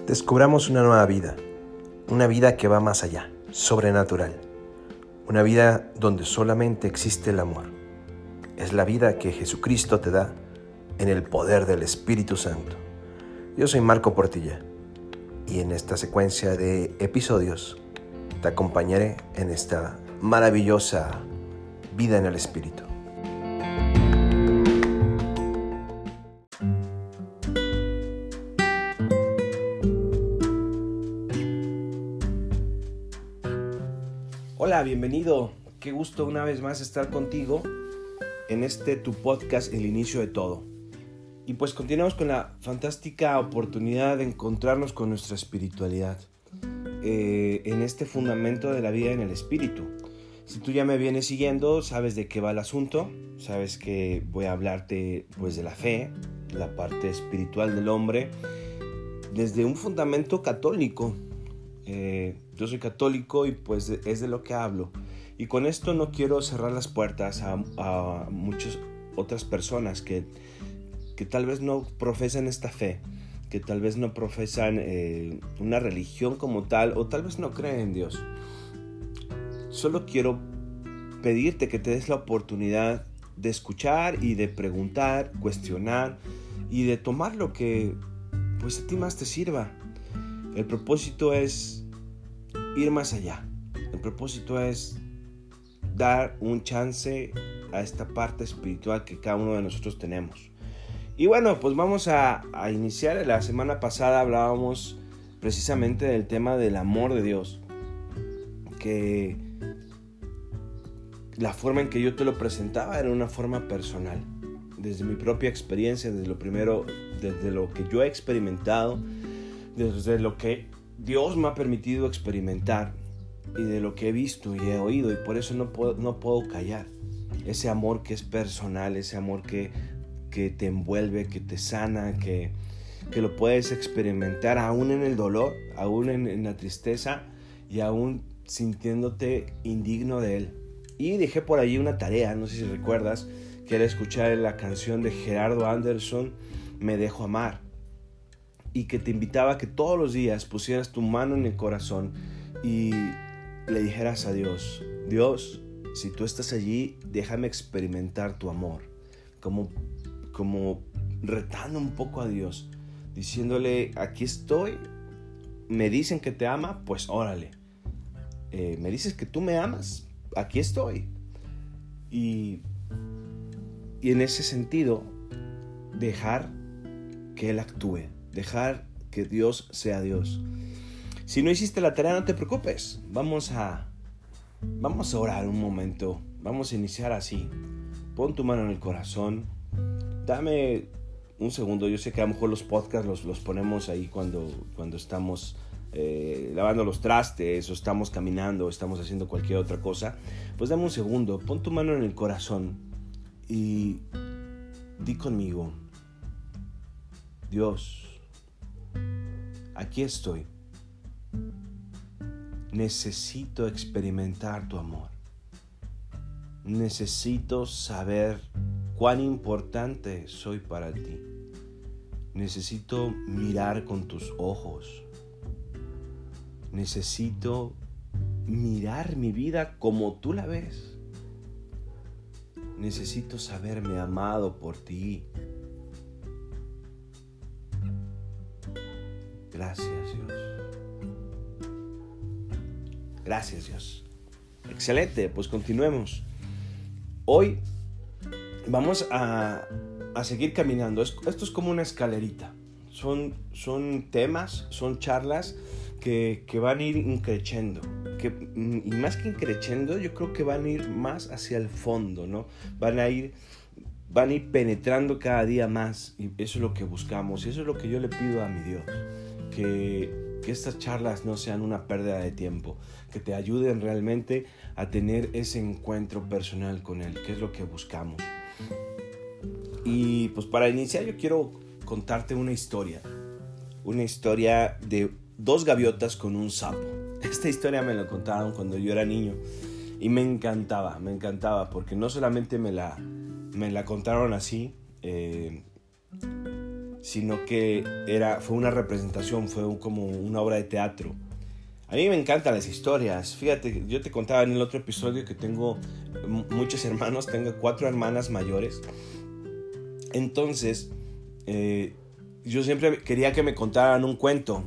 Descubramos una nueva vida, una vida que va más allá, sobrenatural, una vida donde solamente existe el amor. Es la vida que Jesucristo te da en el poder del Espíritu Santo. Yo soy Marco Portilla y en esta secuencia de episodios te acompañaré en esta maravillosa vida en el Espíritu. Hola, bienvenido. Qué gusto una vez más estar contigo en tu podcast, El Inicio de Todo. Y pues continuamos con la fantástica oportunidad de encontrarnos con nuestra espiritualidad, en este fundamento de la vida en el Espíritu. Si tú ya me vienes siguiendo, sabes de qué va el asunto, sabes que voy a hablarte pues de la fe, la parte espiritual del hombre, desde un fundamento católico. Yo soy católico y pues es de lo que hablo. Y con esto no quiero cerrar las puertas a muchas otras personas que tal vez no profesan esta fe, que tal vez no profesan una religión como tal, o tal vez no creen en Dios. Solo quiero pedirte que te des la oportunidad de escuchar y de preguntar, cuestionar y de tomar lo que pues a ti más te sirva. El propósito es ir más allá. El propósito es dar un chance a esta parte espiritual que cada uno de nosotros tenemos. Y bueno, pues vamos a iniciar. La semana pasada hablábamos precisamente del tema del amor de Dios, que la forma en que yo te lo presentaba era una forma personal, desde mi propia experiencia, desde lo que yo he experimentado, desde lo que Dios me ha permitido experimentar y de lo que he visto y he oído, y por eso no puedo callar. Ese amor que es personal, ese amor que te envuelve, que te sana, que lo puedes experimentar aún en el dolor, aún en la tristeza y aún sintiéndote indigno de Él. Y dejé por allí una tarea, no sé si recuerdas, que era escuchar la canción de Gerardo Anderson, Me Dejo Amar, y que te invitaba a que todos los días pusieras tu mano en el corazón y le dijeras a Dios: Dios, si tú estás allí, déjame experimentar tu amor, como retando un poco a Dios, diciéndole: aquí estoy, me dicen que te ama, pues órale, me dices que tú me amas, aquí estoy. Y en ese sentido, dejar que Él actúe, dejar que Dios sea Dios. Si no hiciste la tarea, no te preocupes. Vamos a orar un momento. Vamos a iniciar así. Pon tu mano en el corazón. Dame un segundo. Yo sé que a lo mejor los podcasts los ponemos ahí cuando estamos lavando los trastes, o estamos caminando, o estamos haciendo cualquier otra cosa. Pues dame un segundo. Pon tu mano en el corazón y di conmigo: Dios, aquí estoy. Necesito experimentar tu amor. Necesito saber cuán importante soy para ti. Necesito mirar con tus ojos. Necesito mirar mi vida como tú la ves. Necesito saberme amado por ti. Gracias, Dios. Gracias, Dios. Excelente, pues continuemos. Hoy vamos a seguir caminando. Esto es como una escalerita. Son temas, son charlas que van a ir increciendo. Y más que increciendo, yo creo que van a ir más hacia el fondo, ¿no? Van a ir penetrando cada día más. Y eso es lo que buscamos. Y eso es lo que yo le pido a mi Dios. Que estas charlas no sean una pérdida de tiempo, que te ayuden realmente a tener ese encuentro personal con Él, que es lo que buscamos. Y pues para iniciar yo quiero contarte una historia de dos gaviotas con un sapo. Esta historia me la contaron cuando yo era niño y me encantaba porque no solamente me la contaron así, sino que fue una representación, fue como una obra de teatro. A mí me encantan las historias. Fíjate, yo te contaba en el otro episodio que tengo muchos hermanos, tengo 4 hermanas mayores. Entonces, yo siempre quería que me contaran un cuento.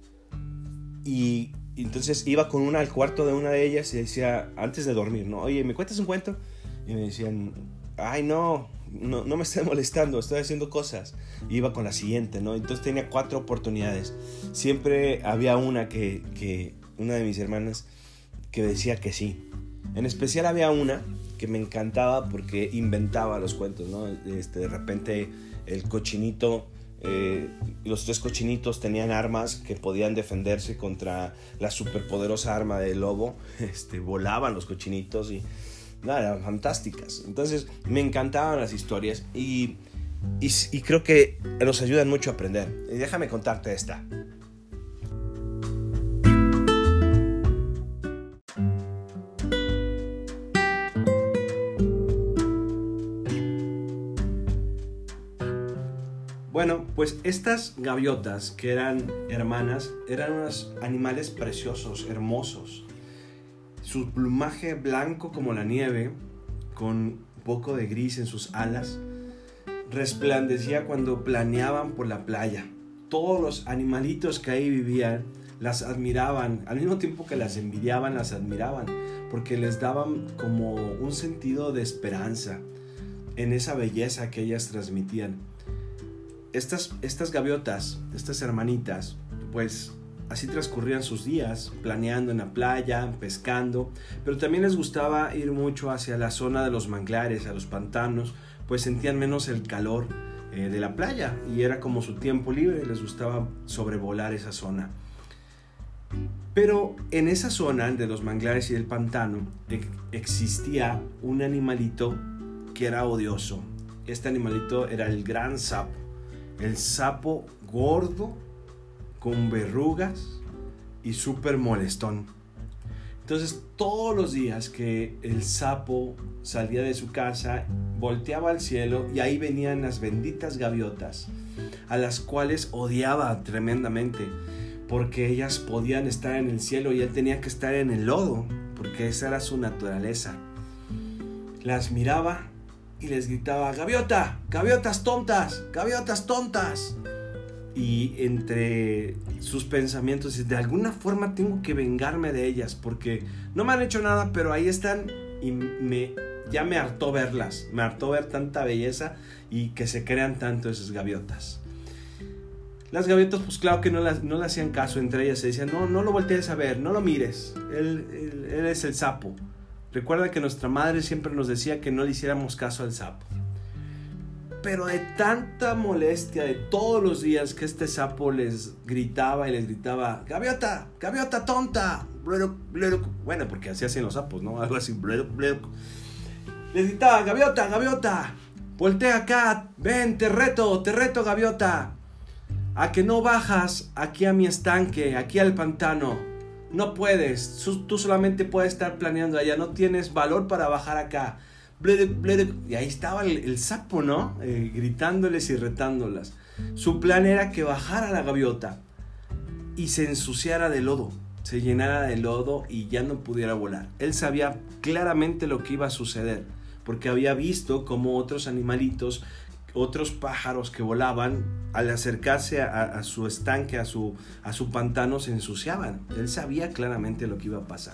Y entonces iba con una al cuarto de una de ellas y decía, antes de dormir, ¿no? Oye, ¿me cuentas un cuento? Y me decían, ay, no me estés molestando, estoy haciendo cosas. Y iba con la siguiente, ¿no? Entonces tenía 4 oportunidades. Siempre había una una de mis hermanas que decía que sí. En especial había una que me encantaba porque inventaba los cuentos, ¿no? De repente el cochinito, los 3 cochinitos tenían armas que podían defenderse contra la superpoderosa arma del lobo. Volaban los cochinitos y nada, eran fantásticas. Entonces me encantaban las historias y creo que nos ayudan mucho a aprender. Y déjame contarte esta. Bueno, pues estas gaviotas que eran hermanas eran unos animales preciosos, hermosos. Su plumaje blanco como la nieve, con un poco de gris en sus alas, resplandecía cuando planeaban por la playa. Todos los animalitos que ahí vivían las admiraban, al mismo tiempo que las envidiaban, las admiraban, porque les daban como un sentido de esperanza en esa belleza que ellas transmitían. Estas gaviotas, estas hermanitas, pues así transcurrían sus días, planeando en la playa, pescando, pero también les gustaba ir mucho hacia la zona de los manglares, a los pantanos, pues sentían menos el calor de la playa y era como su tiempo libre, les gustaba sobrevolar esa zona. Pero en esa zona de los manglares y del pantano existía un animalito que era odioso. Este animalito era el gran sapo. El sapo gordo, con verrugas y súper molestón. Entonces todos los días que el sapo salía de su casa, volteaba al cielo y ahí venían las benditas gaviotas, a las cuales odiaba tremendamente, porque ellas podían estar en el cielo y él tenía que estar en el lodo, porque esa era su naturaleza. Las miraba y les gritaba, ¡gaviota! ¡Gaviotas tontas! ¡Gaviotas tontas! Y entre sus pensamientos, de alguna forma tengo que vengarme de ellas, porque no me han hecho nada, pero ahí están y ya me hartó verlas, me hartó ver tanta belleza y que se crean tanto esas gaviotas. Las gaviotas, pues claro que no le hacían caso, entre ellas se decían, no lo voltees a ver, no lo mires, él es el sapo. Recuerda que nuestra madre siempre nos decía que no le hiciéramos caso al sapo. Pero de tanta molestia de todos los días que este sapo les gritaba y les gritaba, ¡gaviota! ¡Gaviota tonta! Bueno, porque así hacen los sapos, ¿no? Algo así. Les gritaba, ¡gaviota! ¡Gaviota! Voltea acá, ven, te reto, gaviota. A que no bajas aquí a mi estanque, aquí al pantano. No puedes, tú solamente puedes estar planeando allá, no tienes valor para bajar acá. Y ahí estaba el sapo, ¿no? Gritándoles y retándolas. Su plan era que bajara la gaviota y se ensuciara de lodo, se llenara de lodo y ya no pudiera volar. Él sabía claramente lo que iba a suceder, porque había visto cómo otros animalitos, otros pájaros que volaban, al acercarse a su estanque, a su pantano, se ensuciaban. Él sabía claramente lo que iba a pasar.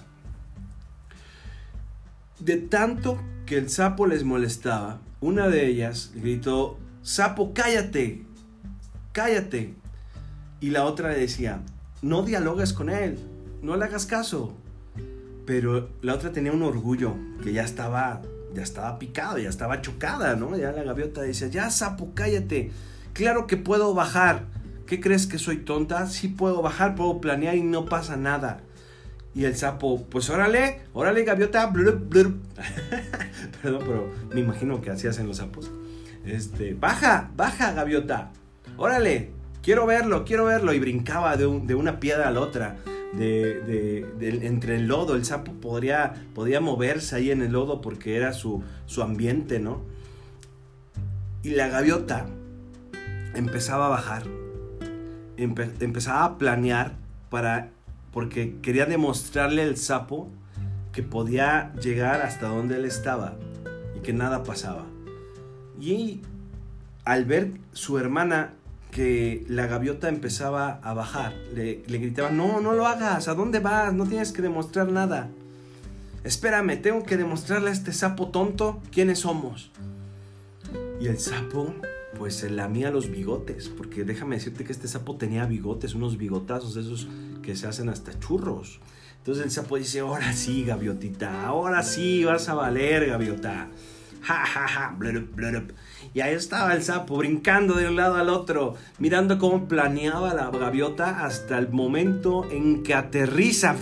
De tanto que el sapo les molestaba, una de ellas gritó, ¡sapo, cállate! ¡Cállate! Y la otra le decía, no dialogues con él, no le hagas caso. Pero la otra tenía un orgullo que ya estaba picado, ya estaba chocada, ¿no? Ya la gaviota decía, ya sapo, cállate, claro que puedo bajar, ¿qué crees que soy tonta? Sí puedo bajar, puedo planear y no pasa nada. Y el sapo, pues órale, gaviota, blur. Perdón, pero me imagino que así hacen los sapos. Baja, gaviota, órale, quiero verlo, y brincaba de una piedra a la otra. Entre el lodo, el sapo podía moverse ahí en el lodo porque era su ambiente, ¿no? Y la gaviota empezaba a bajar. Empezaba a planear porque quería demostrarle al sapo que podía llegar hasta donde él estaba y que nada pasaba. Y al ver su hermana que la gaviota empezaba a bajar, le gritaba: no lo hagas, ¿a dónde vas? No tienes que demostrar nada. Espérame, tengo que demostrarle a este sapo tonto quiénes somos. Y el sapo pues se lamía los bigotes, porque déjame decirte que este sapo tenía bigotes, unos bigotazos esos que se hacen hasta churros. Entonces el sapo dice: ahora sí, gaviotita, ahora sí vas a valer, gaviota. Ja, ja, ja, blurup, blurup. Y ahí estaba el sapo brincando de un lado al otro, mirando cómo planeaba la gaviota hasta el momento en que aterriza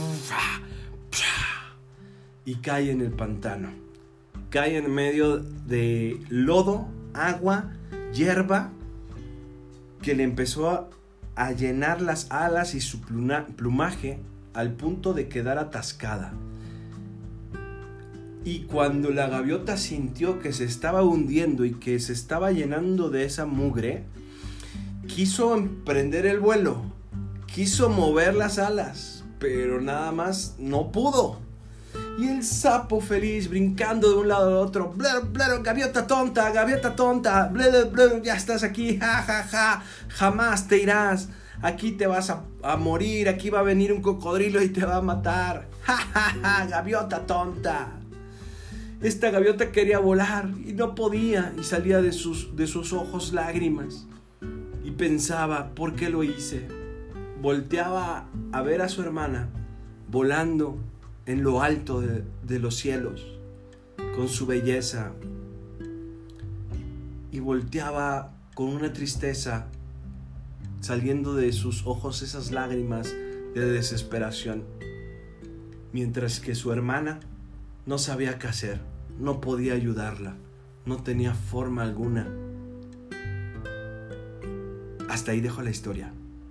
y cae en el pantano. Cae en medio de lodo, agua, hierba, que le empezó a llenar las alas y su plumaje al punto de quedar atascada. Y cuando la gaviota sintió que se estaba hundiendo y que se estaba llenando de esa mugre, quiso emprender el vuelo, quiso mover las alas, pero nada más no pudo. Y el sapo feliz brincando de un lado al otro: blur, blur, gaviota tonta, blur, blur, ya estás aquí, ja, ja, ja, jamás te irás, aquí te vas a morir, aquí va a venir un cocodrilo y te va a matar, ja, ja, ja, gaviota tonta. Esta gaviota quería volar y no podía, y salía de sus ojos lágrimas. Y pensaba: ¿por qué lo hice? Volteaba a ver a su hermana volando en lo alto de los cielos, con su belleza. Y volteaba con una tristeza, saliendo de sus ojos esas lágrimas de desesperación. Mientras que su hermana no sabía qué hacer, no podía ayudarla, no tenía forma alguna. Hasta ahí dejo la historia.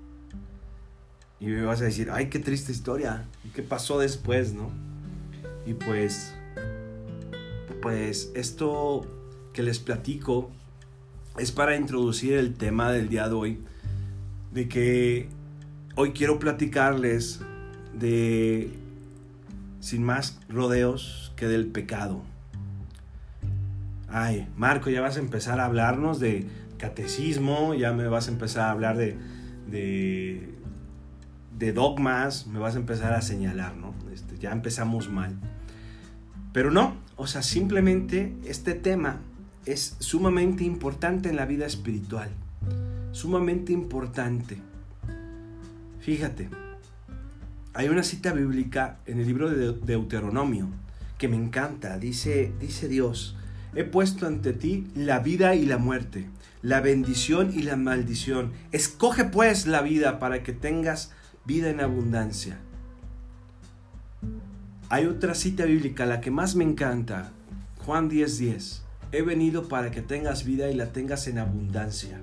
Y me vas a decir: ay, qué triste historia, ¿qué pasó después, no? Y pues esto que les platico es para introducir el tema del día de hoy, de que hoy quiero platicarles de, sin más rodeos, que del pecado. Ay, Marco, ya vas a empezar a hablarnos de catecismo, ya me vas a empezar a hablar de dogmas, me vas a empezar a señalar, ¿no? Ya empezamos mal. Pero no, o sea, simplemente este tema es sumamente importante en la vida espiritual. Sumamente importante. Fíjate, hay una cita bíblica en el libro de Deuteronomio que me encanta. Dice Dios: he puesto ante ti la vida y la muerte, la bendición y la maldición. Escoge pues la vida para que tengas vida en abundancia. Hay otra cita bíblica, la que más me encanta, Juan 10:10. He venido para que tengas vida y la tengas en abundancia.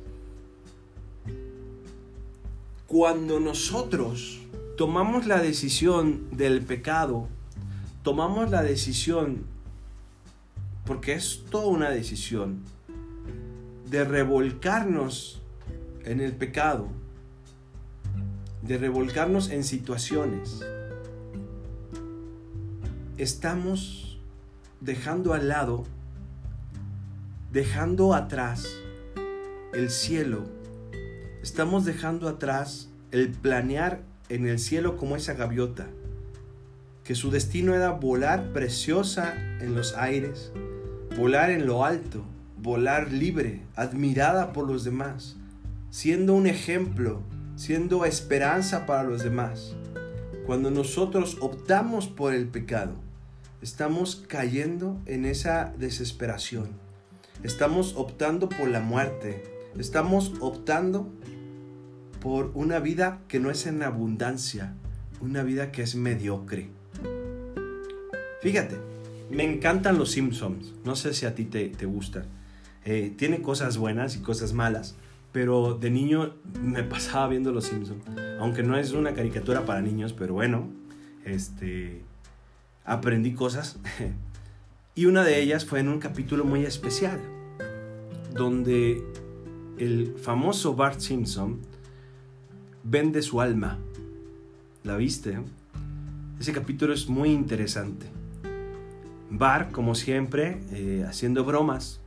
Cuando nosotros tomamos la decisión del pecado, tomamos la decisión, porque es toda una decisión, de revolcarnos en el pecado, de revolcarnos en situaciones, estamos dejando al lado, dejando atrás el cielo. Estamos dejando atrás el planear en el cielo como esa gaviota, que su destino era volar preciosa en los aires, volar en lo alto, volar libre, admirada por los demás, siendo un ejemplo, siendo esperanza para los demás. Cuando nosotros optamos por el pecado, estamos cayendo en esa desesperación. Estamos optando por la muerte. Estamos optando por una vida que no es en abundancia, una vida que es mediocre. Fíjate, me encantan los Simpsons. No sé si a ti te gustan. Tiene cosas buenas y cosas malas, pero de niño me pasaba viendo los Simpsons. Aunque no es una caricatura para niños, pero bueno, aprendí cosas. Y una de ellas fue en un capítulo muy especial, donde el famoso Bart Simpson vende su alma. ¿La viste? Ese capítulo es muy interesante. Bart, como siempre, haciendo bromas,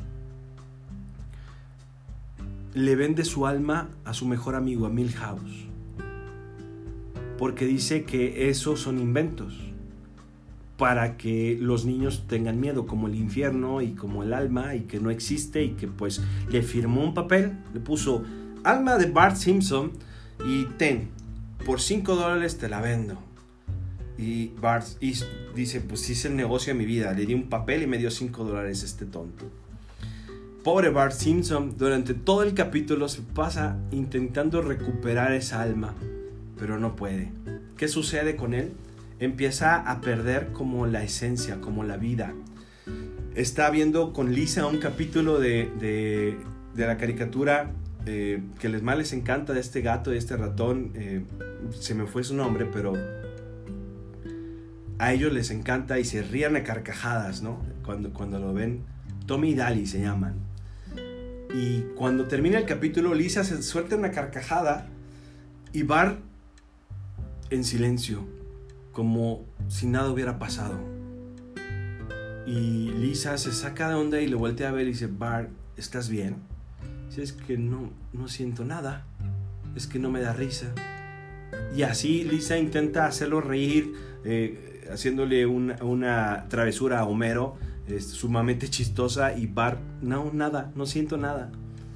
le vende su alma a su mejor amigo, a Milhouse, porque dice que esos son inventos para que los niños tengan miedo, como el infierno y como el alma, y que no existe, y que pues le firmó un papel, le puso alma de Bart Simpson y ten, por $5 te la vendo. Y Bart dice, pues hice el negocio de mi vida, le di un papel y me dio $5 este tonto. Pobre Bart Simpson, durante todo el capítulo se pasa intentando recuperar esa alma, pero no puede. ¿Qué sucede con él? Empieza a perder como la esencia, como la vida. Está viendo con Lisa un capítulo de la caricatura que más les encanta, de este gato, de este ratón. Se me fue su nombre, pero a ellos les encanta y se rían a carcajadas, ¿no? Cuando lo ven. Tommy y Daly se llaman. Y cuando termina el capítulo, Lisa se suelta una carcajada y Bart en silencio, como si nada hubiera pasado. Y Lisa se saca de onda y le voltea a ver y dice, Bart, ¿estás bien? Dice, es que no siento nada, es que no me da risa. Y así Lisa intenta hacerlo reír, haciéndole una travesura a Homero, sumamente chistosa, y Bart, no siento nada.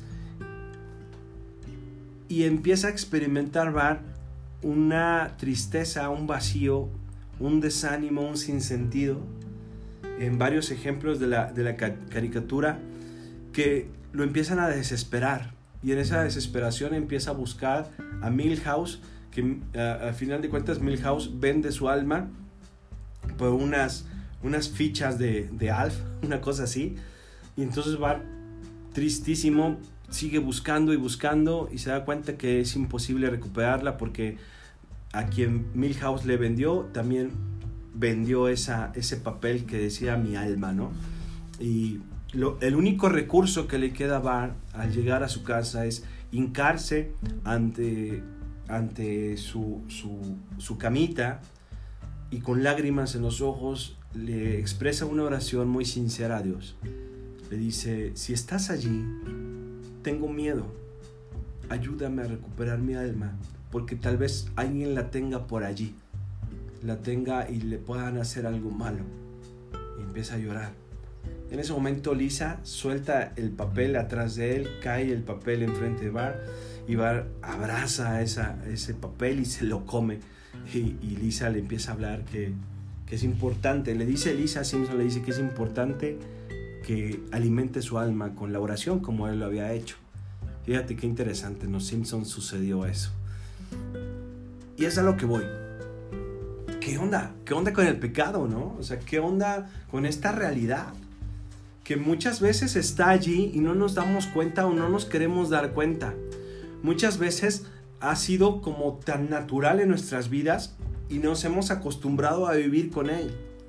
Y empieza a experimentar Bart una tristeza, un vacío, un desánimo, un sinsentido, en varios ejemplos de la caricatura, que lo empiezan a desesperar, y en esa desesperación empieza a buscar a Milhouse, que al final de cuentas Milhouse vende su alma por unas fichas de Alf, una cosa así. Y entonces Bart, tristísimo, sigue buscando y se da cuenta que es imposible recuperarla, porque a quien Milhouse le vendió también vendió ese papel que decía mi alma, ¿no? Y el único recurso que le queda a Bart al llegar a su casa es hincarse ante su camita, y con lágrimas en los ojos le expresa una oración muy sincera a Dios. Le dice, si estás allí, tengo miedo, ayúdame a recuperar mi alma, porque tal vez alguien la tenga por allí, la tenga y le puedan hacer algo malo. Y empieza a llorar. En ese momento Lisa suelta el papel atrás de él, cae el papel enfrente de Bart, y Bart abraza ese papel y se lo come. Y Lisa le empieza a hablar que es importante, Lisa Simpson le dice que es importante que alimente su alma con la oración, como él lo había hecho. Fíjate qué interesante, en los Simpsons sucedió eso. Y es a lo que voy. ¿Qué onda? ¿Qué onda con el pecado, no? O sea, ¿qué onda con esta realidad? Que muchas veces está allí y no nos damos cuenta o no nos queremos dar cuenta. Muchas veces ha sido como tan natural en nuestras vidas y nos hemos acostumbrado a vivir con él.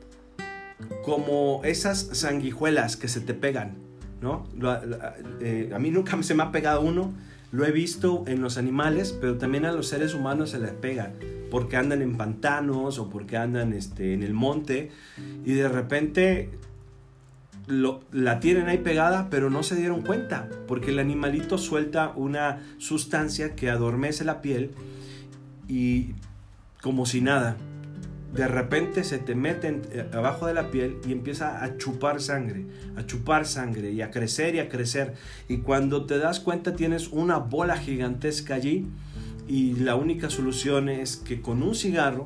Como esas sanguijuelas que se te pegan, ¿no? A mí nunca se me ha pegado uno, lo he visto en los animales, pero también a los seres humanos se les pega, porque andan en pantanos o porque andan en el monte, y de repente la tienen ahí pegada, pero no se dieron cuenta, porque el animalito suelta una sustancia que adormece la piel, y como si nada, de repente se te mete abajo de la piel y empieza a chupar sangre y a crecer, y cuando te das cuenta tienes una bola gigantesca allí, y la única solución es que con un cigarro,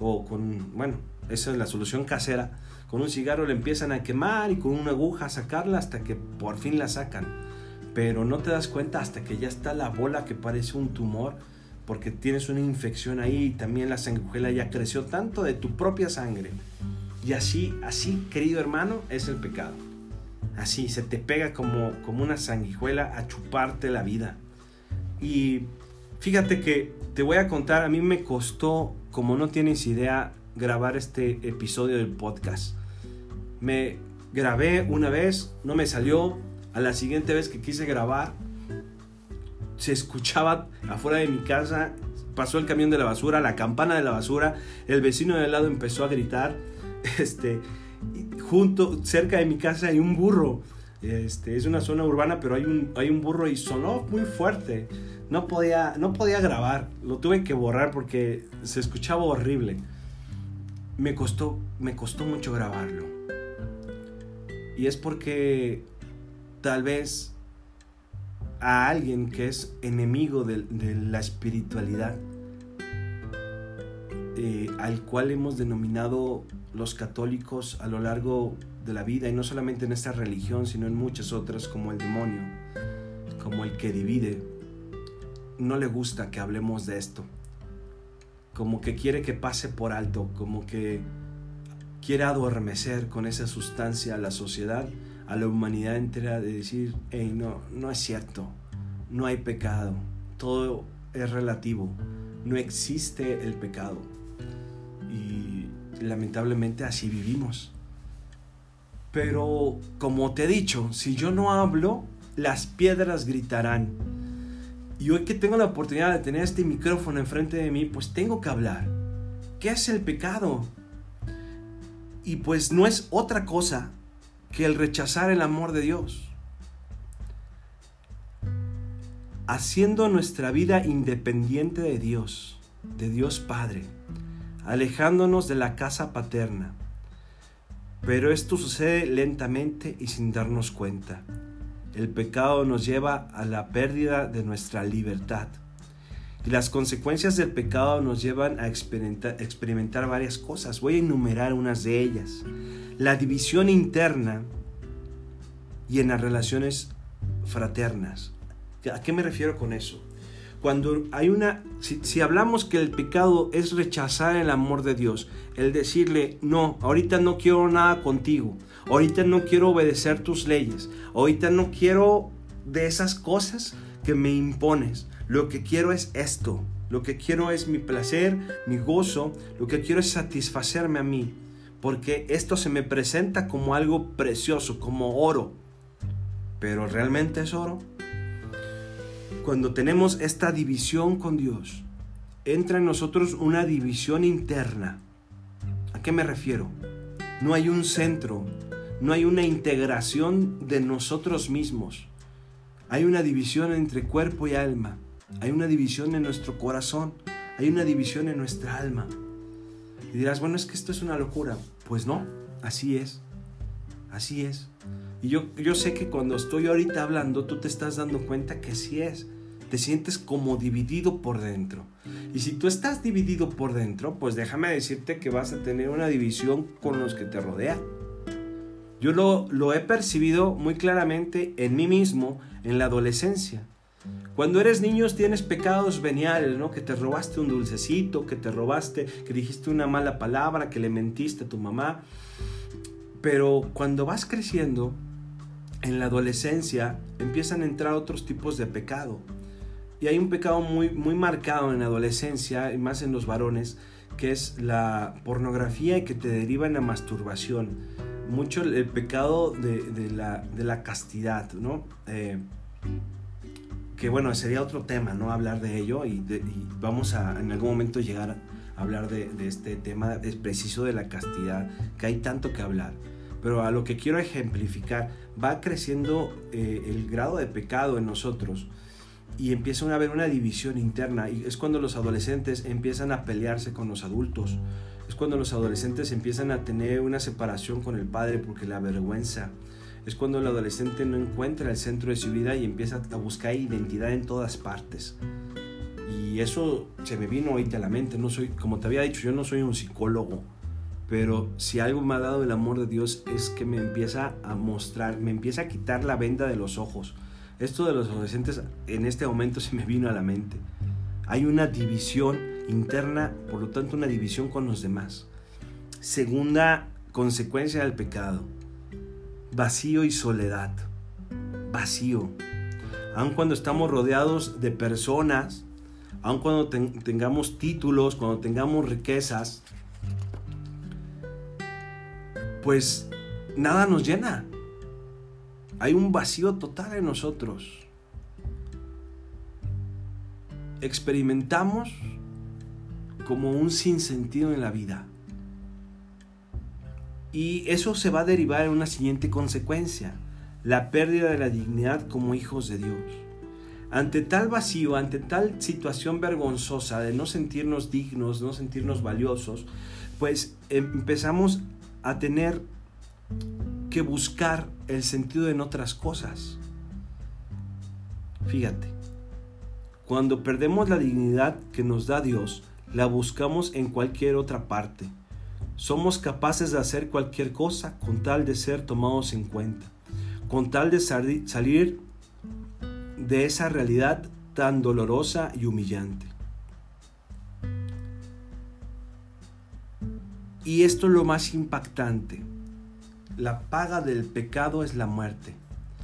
esa es la solución casera, con un cigarro le empiezan a quemar y con una aguja a sacarla hasta que por fin la sacan, pero no te das cuenta hasta que ya está la bola que parece un tumor, porque tienes una infección ahí, y también la sanguijuela ya creció tanto de tu propia sangre. Y así, querido hermano, es el pecado. Así, se te pega como una sanguijuela a chuparte la vida. Y fíjate que te voy a contar, a mí me costó, como no tienes idea, grabar este episodio del podcast. Me grabé una vez, no me salió. A la siguiente vez que quise grabar, se escuchaba afuera de mi casa, pasó el camión de la basura, la campana de la basura, el vecino de al lado empezó a gritar, cerca de mi casa hay un burro, es una zona urbana, pero hay un burro y sonó muy fuerte. No podía grabar, lo tuve que borrar porque se escuchaba horrible. Me costó mucho grabarlo. Y es porque tal vez a alguien que es enemigo de la espiritualidad, al cual hemos denominado los católicos a lo largo de la vida, y no solamente en esta religión, sino en muchas otras, como el demonio, como el que divide, no le gusta que hablemos de esto, como que quiere que pase por alto, como que quiere adormecer con esa sustancia a la sociedad, a la humanidad entera, de decir, hey, no es cierto, no hay pecado, todo es relativo, no existe el pecado. Y lamentablemente así vivimos. Pero como te he dicho, si yo no hablo, las piedras gritarán. Y hoy que tengo la oportunidad de tener este micrófono enfrente de mí, pues tengo que hablar. ¿Qué es el pecado? Y pues no es otra cosa que el rechazar el amor de Dios, haciendo nuestra vida independiente de Dios Padre, alejándonos de la casa paterna. Pero esto sucede lentamente y sin darnos cuenta. El pecado nos lleva a la pérdida de nuestra libertad. Y las consecuencias del pecado nos llevan a experimentar varias cosas. Voy a enumerar unas de ellas. La división interna y en las relaciones fraternas. ¿A qué me refiero con eso? Cuando hay si hablamos que el pecado es rechazar el amor de Dios, el decirle, no, ahorita no quiero nada contigo, ahorita no quiero obedecer tus leyes, ahorita no quiero de esas cosas que me impones, lo que quiero es esto, lo que quiero es mi placer, mi gozo, lo que quiero es satisfacerme a mí, porque esto se me presenta como algo precioso, como oro, pero ¿realmente es oro? Cuando tenemos esta división con Dios, entra en nosotros una división interna. ¿A qué me refiero? No hay un centro, no hay una integración de nosotros mismos. Hay una división entre cuerpo y alma. Hay una división en nuestro corazón. Hay una división en nuestra alma. Y dirás, bueno, es que esto es una locura. Pues no, así es. Así es. Y yo sé que cuando estoy ahorita hablando, tú te estás dando cuenta que sí es. Te sientes como dividido por dentro. Y si tú estás dividido por dentro, pues déjame decirte que vas a tener una división con los que te rodean. Yo lo he percibido muy claramente en mí mismo en la adolescencia. Cuando eres niño tienes pecados veniales, ¿no? Que te robaste un dulcecito, que dijiste una mala palabra, que le mentiste a tu mamá. Pero cuando vas creciendo, en la adolescencia empiezan a entrar otros tipos de pecado. Y hay un pecado muy, muy marcado en la adolescencia, y más en los varones, que es la pornografía y que te deriva en la masturbación. Mucho el pecado de la castidad, ¿no? Que bueno, sería otro tema, ¿no? Hablar de ello y vamos a en algún momento llegar a hablar de este tema es preciso de la castidad, que hay tanto que hablar. Pero a lo que quiero ejemplificar, va creciendo el grado de pecado en nosotros y empieza a haber una división interna, y es cuando los adolescentes empiezan a pelearse con los adultos, es cuando los adolescentes empiezan a tener una separación con el padre porque la vergüenza, es cuando el adolescente no encuentra el centro de su vida y empieza a buscar identidad en todas partes. Y eso se me vino ahorita a la mente. No soy, como te había dicho, yo no soy un psicólogo, pero si algo me ha dado el amor de Dios es que me empieza a mostrar, me empieza a quitar la venda de los ojos. Esto de los adolescentes en este momento se me vino a la mente. Hay una división interna, por lo tanto una división con los demás. Segunda consecuencia del pecado: vacío y soledad. Vacío. Aun cuando estamos rodeados de personas, aun cuando tengamos títulos, cuando tengamos riquezas, pues nada nos llena. Hay un vacío total en nosotros. experimentamos como un sinsentido en la vida. Y eso se va a derivar en una siguiente consecuencia: la pérdida de la dignidad como hijos de Dios. Ante tal vacío, ante tal situación vergonzosa de no sentirnos dignos, no sentirnos valiosos, pues empezamos a tener que buscar el sentido en otras cosas. Fíjate, cuando perdemos la dignidad que nos da Dios, la buscamos en cualquier otra parte. Somos capaces de hacer cualquier cosa con tal de ser tomados en cuenta, con tal de salir de esa realidad tan dolorosa y humillante. Y esto es lo más impactante: la paga del pecado es la muerte.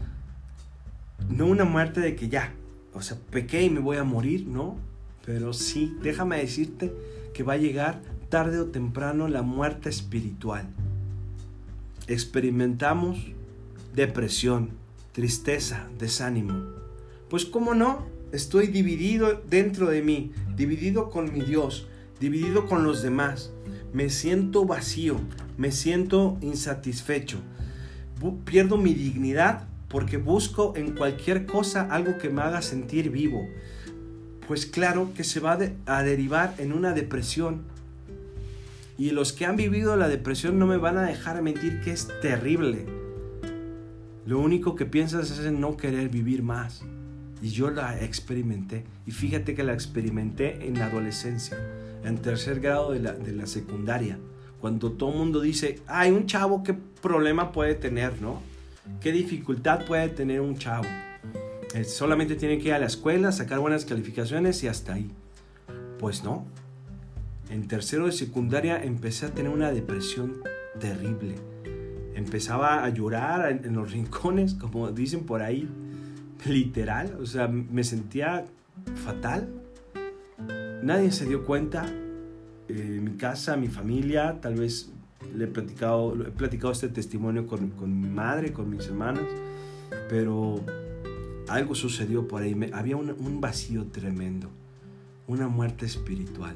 No una muerte de que ya, pequé y me voy a morir, no. Pero sí, déjame decirte que va a llegar tarde o temprano la muerte espiritual. Experimentamos depresión, tristeza, desánimo. Pues cómo no, estoy dividido dentro de mí, dividido con mi Dios, dividido con los demás. Me siento vacío, me siento insatisfecho. Pierdo mi dignidad porque busco en cualquier cosa algo que me haga sentir vivo. Pues claro que se va a derivar en una depresión. Y los que han vivido la depresión no me van a dejar mentir que es terrible. Lo único que piensas es en no querer vivir más. Y yo la experimenté. Y fíjate que la experimenté en la adolescencia, en tercer grado de la secundaria. Cuando todo el mundo dice, ay, un chavo, ¿qué problema puede tener, no? ¿Qué dificultad puede tener un chavo? Solamente tiene que ir a la escuela, sacar buenas calificaciones y hasta ahí. Pues no. En tercero de secundaria empecé a tener una depresión terrible. Empezaba a llorar en los rincones, como dicen por ahí. Literal, me sentía fatal. Nadie se dio cuenta. Mi casa, mi familia, tal vez he platicado este testimonio con mi madre, con mis hermanas, pero algo sucedió por ahí. Había un vacío tremendo, una muerte espiritual.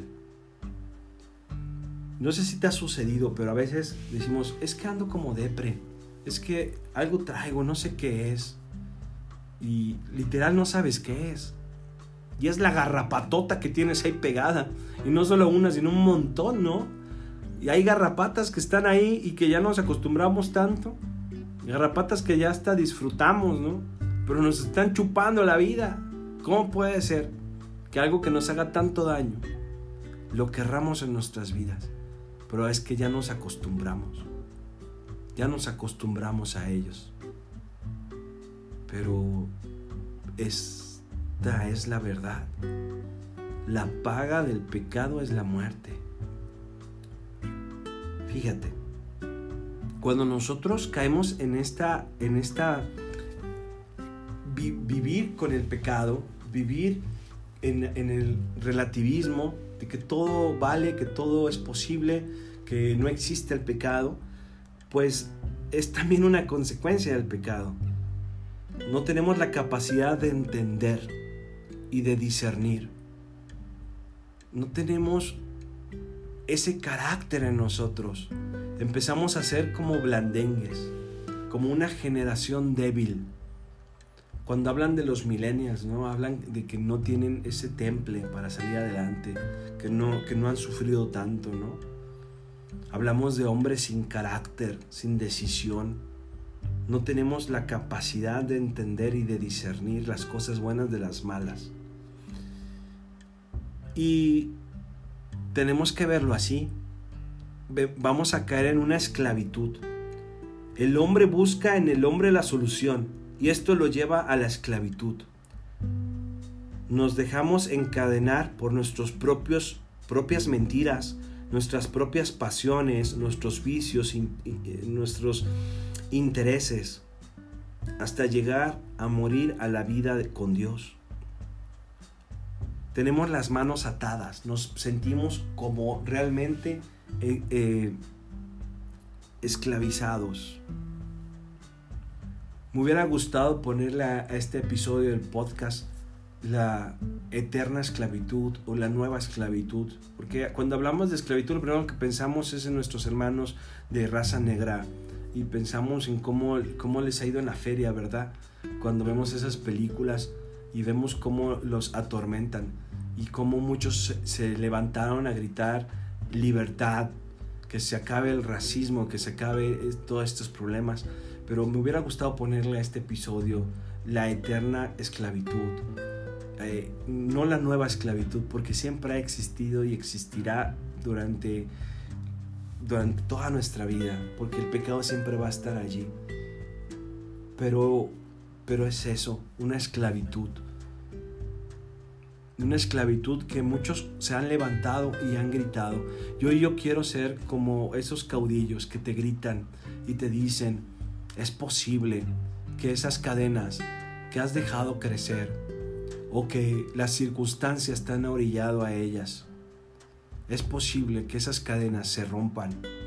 No sé si te ha sucedido, pero a veces decimos, es que ando como depre, es que algo traigo, no sé qué es. Y literal no sabes qué es. Y es la garrapatota que tienes ahí pegada. Y no solo una, sino un montón, ¿no? Y hay garrapatas que están ahí y que ya nos acostumbramos tanto. Garrapatas que ya hasta disfrutamos, ¿no? Pero nos están chupando la vida. ¿Cómo puede ser que algo que nos haga tanto daño lo querramos en nuestras vidas? Pero es que ya nos acostumbramos. Ya nos acostumbramos a ellos. Pero esta es la verdad. La paga del pecado es la muerte. Fíjate, cuando nosotros caemos en esta vivir con el pecado, vivir en el relativismo de que todo vale, que todo es posible, que no existe el pecado, pues es también una consecuencia del pecado. No tenemos la capacidad de entender y de discernir. No tenemos ese carácter en nosotros. Empezamos a ser como blandengues, como una generación débil. Cuando hablan de los millennials, ¿no? Hablan de que no tienen ese temple para salir adelante, que no han sufrido tanto, ¿no? Hablamos de hombres sin carácter, sin decisión. No tenemos la capacidad de entender y de discernir las cosas buenas de las malas. Y tenemos que verlo así. Vamos a caer en una esclavitud. El hombre busca en el hombre la solución y esto lo lleva a la esclavitud. Nos dejamos encadenar por nuestras propias mentiras, nuestras propias pasiones, nuestros vicios, nuestros intereses, hasta llegar a morir a la vida con Dios. Tenemos las manos atadas, nos sentimos como realmente esclavizados. Me hubiera gustado ponerle a este episodio del podcast la eterna esclavitud o la nueva esclavitud, porque cuando hablamos de esclavitud lo primero que pensamos es en nuestros hermanos de raza negra y pensamos en cómo les ha ido en la feria, ¿verdad? Cuando vemos esas películas y vemos cómo los atormentan y cómo muchos se levantaron a gritar libertad, que se acabe el racismo, que se acabe todos estos problemas. Pero me hubiera gustado ponerle a este episodio la eterna esclavitud, no la nueva esclavitud, porque siempre ha existido y existirá durante toda nuestra vida, porque el pecado siempre va a estar allí. Pero es eso, una esclavitud que muchos se han levantado y han gritado. Yo quiero ser como esos caudillos que te gritan y te dicen: es posible que esas cadenas que has dejado crecer o que las circunstancias te han orillado a ellas, es posible que esas cadenas se rompan.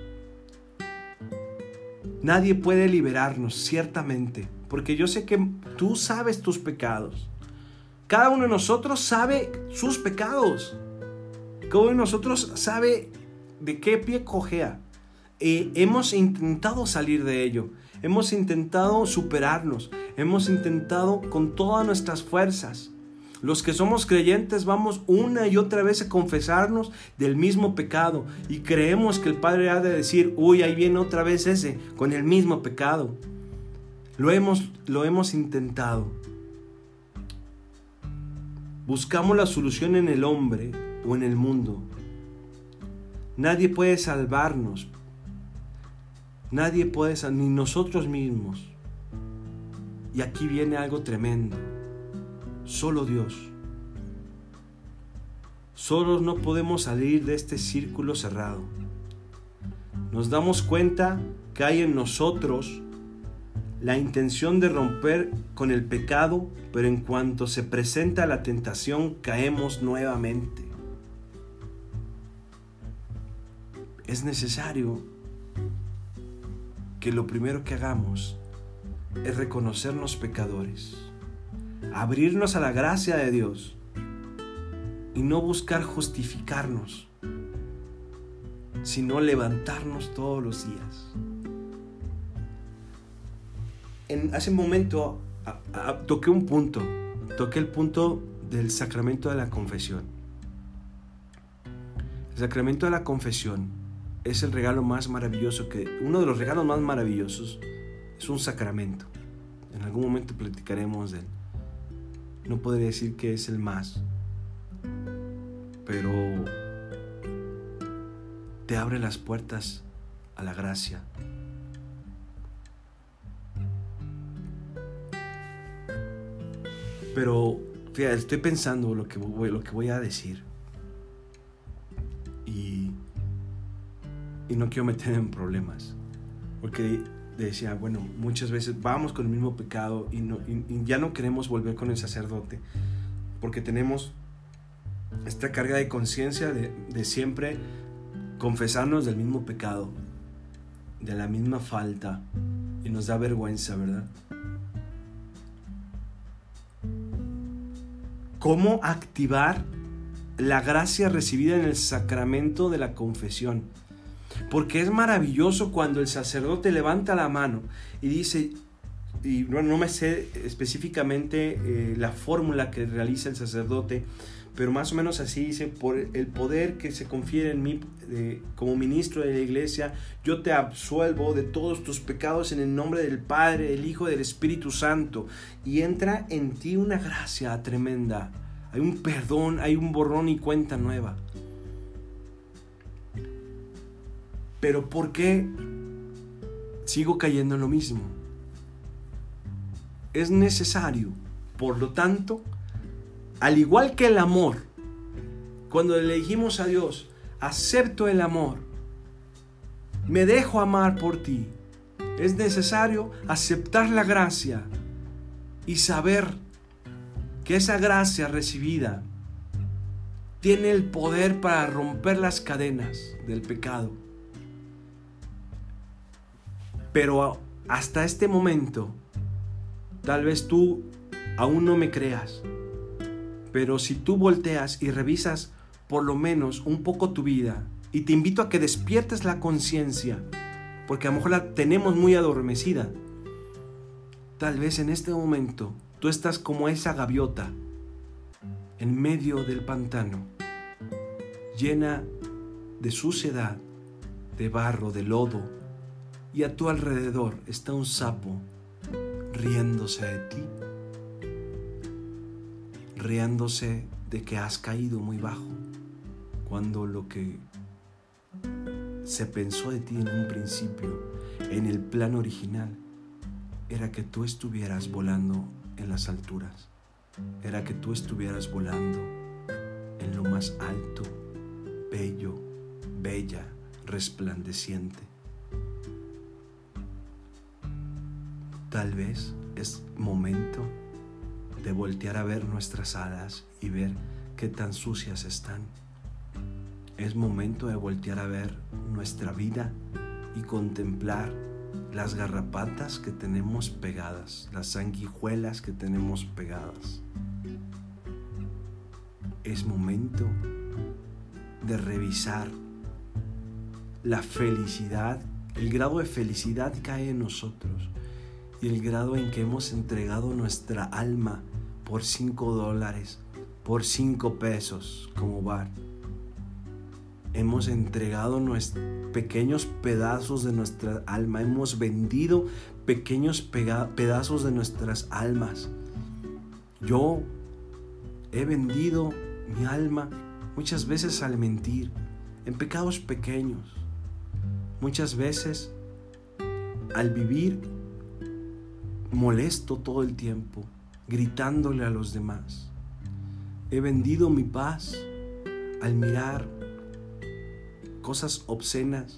Nadie puede liberarnos, ciertamente, porque yo sé que tú sabes tus pecados. Cada uno de nosotros sabe sus pecados. Cada uno de nosotros sabe de qué pie cojea. Hemos intentado salir de ello. Hemos intentado superarnos. Hemos intentado con todas nuestras fuerzas. Los que somos creyentes vamos una y otra vez a confesarnos del mismo pecado. Y creemos que el Padre ha de decir: uy, ahí viene otra vez ese, con el mismo pecado. Lo hemos intentado. Buscamos la solución en el hombre o en el mundo. Nadie puede salvarnos. Nadie puede ni nosotros mismos. Y aquí viene algo tremendo. Solo Dios. Solos no podemos salir de este círculo cerrado. Nos damos cuenta que hay en nosotros la intención de romper con el pecado, pero en cuanto se presenta la tentación, caemos nuevamente. Es necesario que lo primero que hagamos es reconocernos pecadores, abrirnos a la gracia de Dios y no buscar justificarnos, sino levantarnos todos los días. Hace un momento toqué el punto del sacramento de la confesión. El sacramento de la confesión es el regalo más maravilloso, uno de los regalos más maravillosos es un sacramento. En algún momento platicaremos de él. No podría decir que es el más, pero te abre las puertas a la gracia. Pero fíjate, estoy pensando lo que voy a decir y no quiero meterme en problemas, porque decía, bueno, muchas veces vamos con el mismo pecado y ya no queremos volver con el sacerdote, porque tenemos esta carga de conciencia de siempre confesarnos del mismo pecado, de la misma falta, y nos da vergüenza, ¿verdad? ¿Cómo activar la gracia recibida en el sacramento de la confesión? Porque es maravilloso cuando el sacerdote levanta la mano y dice, y no me sé específicamente la fórmula que realiza el sacerdote, pero más o menos así dice: por el poder que se confiere en mí como ministro de la iglesia, yo te absuelvo de todos tus pecados en el nombre del Padre, del Hijo y del Espíritu Santo. Y entra en ti una gracia tremenda. Hay un perdón, hay un borrón y cuenta nueva. Pero ¿por qué sigo cayendo en lo mismo? Es necesario, por lo tanto, al igual que el amor, cuando le dijimos a Dios: acepto el amor, me dejo amar por ti, es necesario aceptar la gracia y saber que esa gracia recibida tiene el poder para romper las cadenas del pecado. Pero hasta este momento, tal vez tú aún no me creas, Pero si tú volteas y revisas por lo menos un poco tu vida, y te invito a que despiertes la conciencia, porque a lo mejor la tenemos muy adormecida. Tal vez en este momento tú estás como esa gaviota en medio del pantano, llena de suciedad, de barro, de lodo, y a tu alrededor está un sapo riéndose de ti, riéndose de que has caído muy bajo, cuando lo que se pensó de ti en un principio, en el plan original, era que tú estuvieras volando en las alturas, era que tú estuvieras volando en lo más alto, bello, bella, resplandeciente. Tal vez es momento de voltear a ver nuestras alas y ver qué tan sucias están. Es momento de voltear a ver nuestra vida y contemplar las garrapatas que tenemos pegadas, las sanguijuelas que tenemos pegadas. Es momento de revisar la felicidad, el grado de felicidad que hay en nosotros y el grado en que hemos entregado nuestra alma por $5, por 5 pesos como bar. Hemos entregado pequeños pedazos de nuestra alma, hemos vendido pequeños pedazos de nuestras almas. Yo he vendido mi alma muchas veces al mentir, en pecados pequeños, muchas veces al vivir molesto todo el tiempo, gritándole a los demás. He vendido mi paz al mirar cosas obscenas,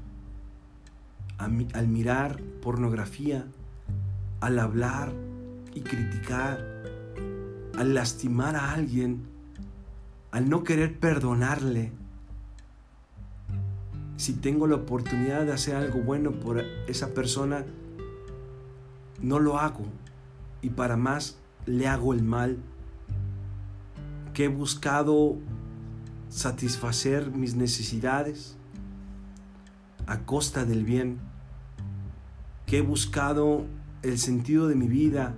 al mirar pornografía, al hablar y criticar, al lastimar a alguien, al no querer perdonarle. Si tengo la oportunidad de hacer algo bueno por esa persona, no lo hago, y para más le hago el mal. Que he buscado satisfacer mis necesidades a costa del bien, que he buscado el sentido de mi vida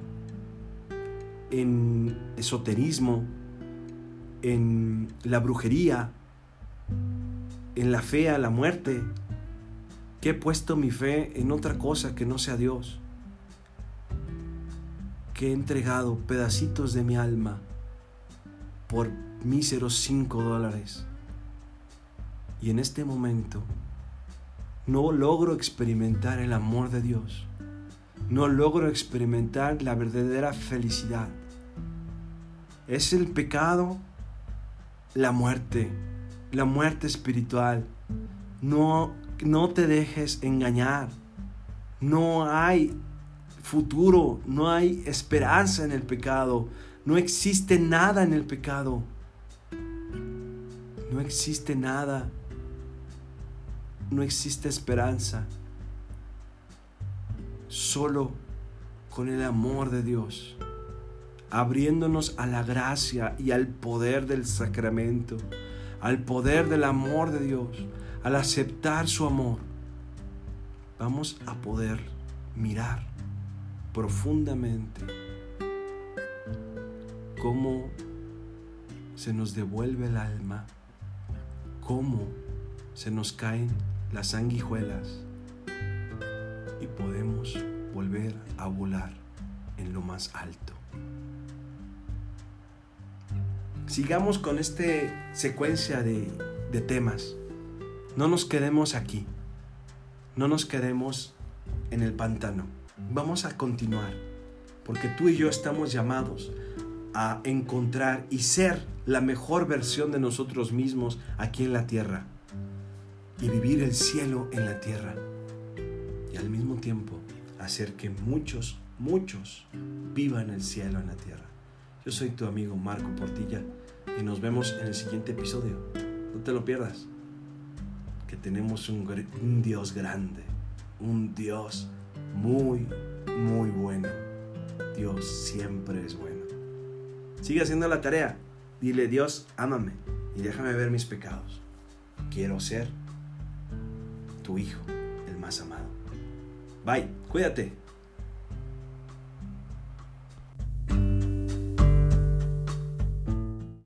en esoterismo, en la brujería, en la fe a la muerte, que he puesto mi fe en otra cosa que no sea Dios, que he entregado pedacitos de mi alma por míseros $5, y en este momento no logro experimentar el amor de Dios, no logro experimentar la verdadera felicidad. Es el pecado, la muerte espiritual. No te dejes engañar. No hay futuro, no hay esperanza en el pecado. No existe nada en el pecado. No existe nada. No existe esperanza. Solo con el amor de Dios, abriéndonos a la gracia y al poder del sacramento, al poder del amor de Dios, al aceptar su amor, vamos a poder mirar profundamente cómo se nos devuelve el alma, cómo se nos caen las sanguijuelas y podemos volver a volar en lo más alto. Sigamos con esta secuencia de temas. No nos quedemos aquí, no nos quedemos en el pantano. Vamos a continuar, porque tú y yo estamos llamados a encontrar y ser la mejor versión de nosotros mismos aquí en la tierra y vivir el cielo en la tierra, y al mismo tiempo hacer que muchos vivan el cielo en la tierra. Yo soy tu amigo Marco Portilla y nos vemos en el siguiente episodio. No te lo pierdas, que tenemos un Dios grande, un Dios muy, muy bueno. Dios siempre es bueno. Sigue haciendo la tarea. Dile, Dios, ámame y déjame ver mis pecados. Quiero ser tu hijo, el más amado. Bye, cuídate.